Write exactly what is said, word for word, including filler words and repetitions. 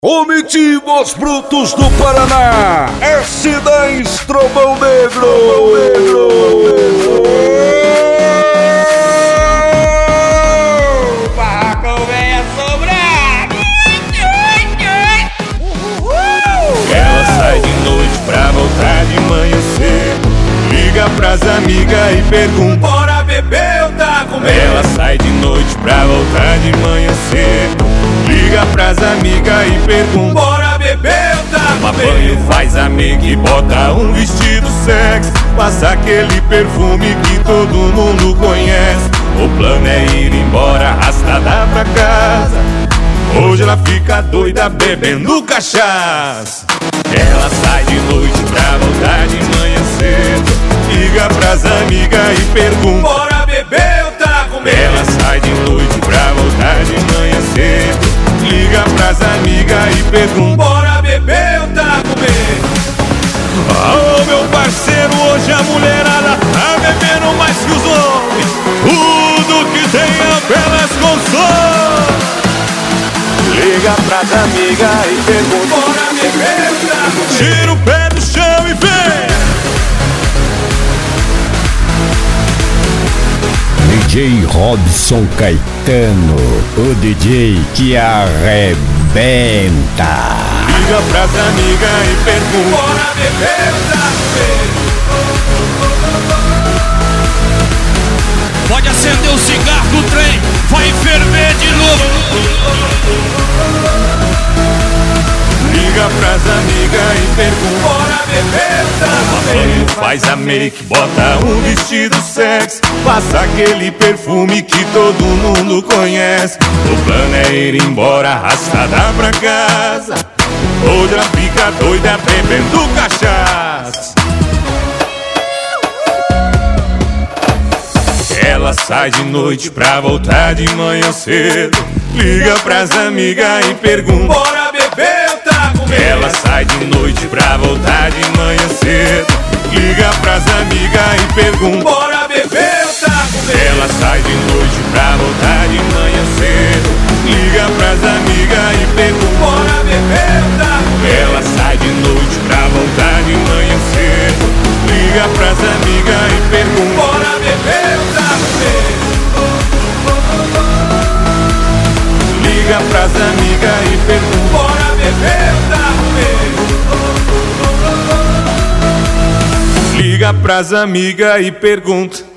Comitivos Brutos do Paraná, S dez Trovão Negro. O barracão vem a sobrar. Ela sai de noite pra voltar de manhã cedo. Liga pras amigas e pergunta: bora beber ou tá com medo? Ela sai de noite pra voltar de manhã cedo. Liga pras amigas e pergunta: bora beber ou tá com medo? Banho, faz amiga e bota um vestido sexy. Passa aquele perfume que todo mundo conhece. O plano é ir embora arrastada pra casa. Hoje ela fica doida bebendo cachaça. Ela sai de noite pra voltar de manhã cedo. Liga pras amigas e pergunta: bora beber ou tá com medo? Ela sai de noite pra voltar de manhã cedo. Liga pras amigas e pergunta: bora beber ou tá com medo? Alô, meu parceiro, hoje a mulherada tá bebendo mais que os homens. Tudo que tem apenas consome. Liga pras amigas e pergunta: bora beber ou tá com medo? Tira o pé do chão e vem. D J Robson Caetano, o D J que arrebenta. Liga pras amigas e pergunta: bora beber ou tá com medo? Pode acender o cigarro do trem, vai ferver de novo. Liga pras amigas e pergunta: bora beber ou tá com medo? Faz a make, bota um vestido sexy. Passa aquele perfume que todo mundo conhece. O plano é ir embora arrastada pra casa. Hoje ela fica doida bebendo cachaça. Ela sai de noite pra voltar de manhã cedo. Liga pras amigas e pergunta: bora beber ou tá com medo? Ela sai de noite pra voltar de manhã cedo. Liga pras amigas e pergunta: bora beber ou tá com medo? Ela sai de noite pra voltar de manhã cedo. Liga pras amigas e pergunta: bora beber ou tá com medo? Ela sai de noite pra voltar de manhã cedo. Liga pras amigas e pergunta: bora beber ou tá com medo? Liga pras amigas e pergunta: bora beber ou tá com medo? Liga pras amigas e pergunta: